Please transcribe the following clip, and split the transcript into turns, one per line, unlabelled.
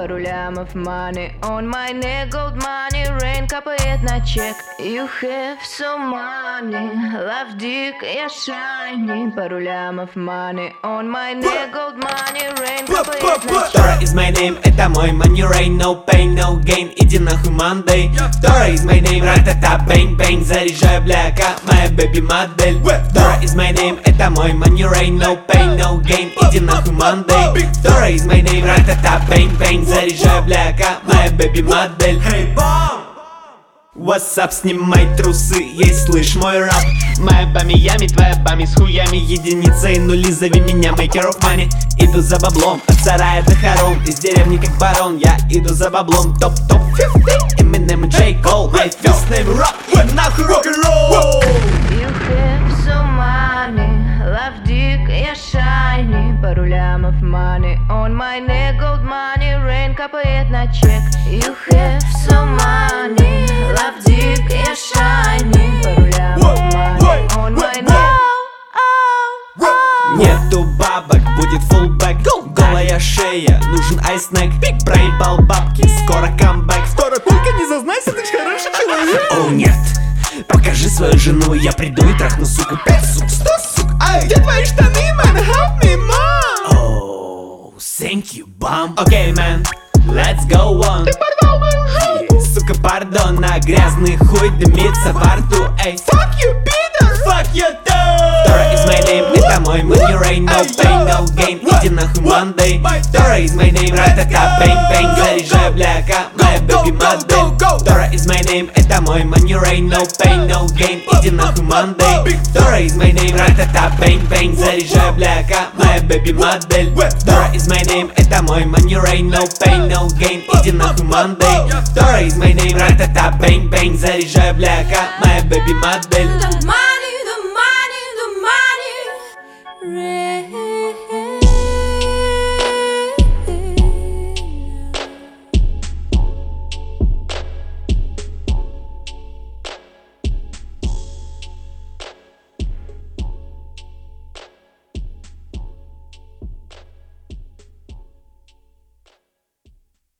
пару лямов money on my neck, gold money, rain капает на чек. You have so money, love dick, я shiny, пару лямов money on my neck, gold money, rain капает на чек.
Dora is my name, это мой money rain, no pain, no gain, иди нахуй Monday. Dora is my name, ра-та-та, bang-bang, заряжаю бляка, моя baby модель. Dora is my name, это мой money rain, no pain, no gain, иди нахуй Monday. Dora is my name, ра-та-та, bang-bang, заряжаю бляка, моя baby модель. Hey, bomb! What's up, снимай трусы, ей слышь мой рап. Моя бами ями, твоя бами с хуями, единицы и нули, зови меня maker of money. Иду за баблом, от сарая до хором, из деревни как барон, я иду за баблом. Топ-топ 50, Eminem и J. Cole, my first name rock, я нахуй рок-н-ролл.
You have so money, love dick, я shiny, пару лямов money on my neck, gold money, rain капает на чек. You have so money, love dick, я shiny, пару лямов money on my neck.
Нету бабок, будет фулбэк, голая шея, нужен айснэк. Проебал бабки, скоро камбэк.
Скоро только не зазнайся, ты ж хороший человек.
О нет, покажи свою жену, я приду и трахну, сука, 5 сук, 100 сук.
Ай, где твои штаны, man? Help me, mom.
Oh, thank you, bum. Okay, man, let's go on.
Ты порвал мою жопу.
Сука, пардон, на грязный хуй дымится во рту, эй.
Fuck you, Peter.
Fuck you too. Dora is my name, это мой money rain, no pain, no gain, иди нахуй Monday. Dora is my name, ра-та-та, bang-bang, заряжаю бляка, моя baby модель. Dora is my name, это мой money rain, no pain, no gain, иди нахуй Monday. Dora is my name, ра-та-та, bang-bang, заряжаю бляка, моя baby модель. Dora is my name, это мой money rain, no pain, no gain, иди нахуй Monday. Dora is my name, ра-та-та, bang-bang, заряжаю бляка, моя baby модель.
The money, the money, the money, rain.